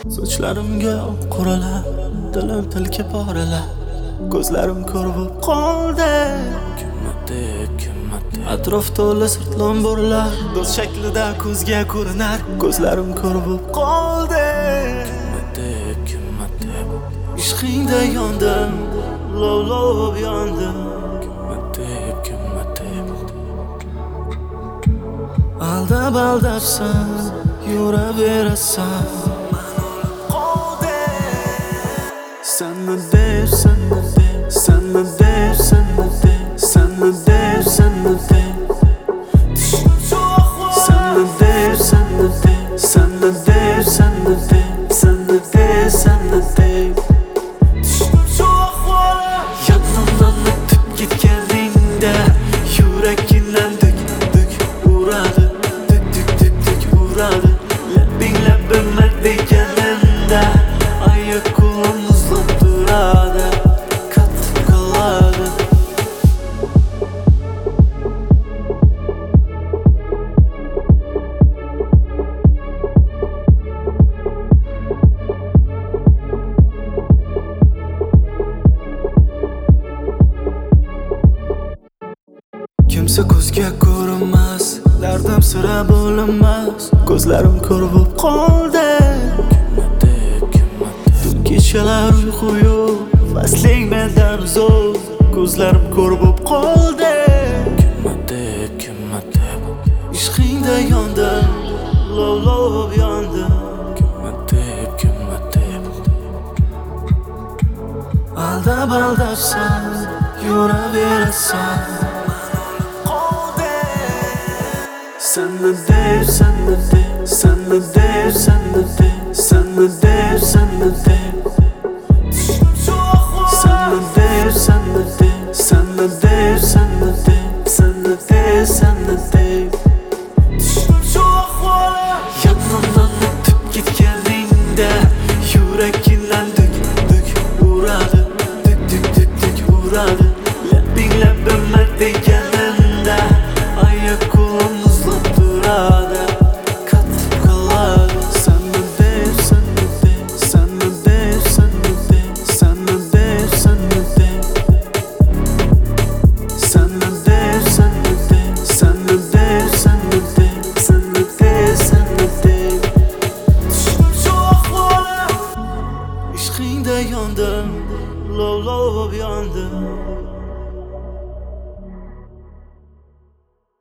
Sochlarimga quralar, dilim tilka poralar, ko'zlarim ko'r bo'lib qoldi. Atrof to'la sirtlon bo'rlar, do'st shaklida ko'zga ko'rinar, ko'zlarim ko'r bo'lib qoldi. Ishqingda yondim, lov yondim. Aldab-aldabsan, yuraverasan. Sana dev, sana dev, sana dev, sana dev, sana dev, sana dev. Sana dev, sana dev, sana dev, sana dev, sana dev, sana dev. Yanımdan ötüp gitganingda yuragidan duk uradi, duk uradi. Labing-labimma deganimda oyoq-qo'lim muzlab turadi, qattiq qiladi. Kimsa ko'zga ko'rinmas, dardim sira bo'linmas, ko'zlarim ko'r bo'lib qoldi. Kechalar uyqu yo'q, fasling mendan uzoq, ko'zlarim ko'r bo'lib qoldi. Ishqingda yondim, lov yondim. Aldab-aldabsan, yuraverasan. Sana dev, sana dev, sana dev, sana dev, sana dev, sana dev. Sana dev, sana dev, sana dev, sana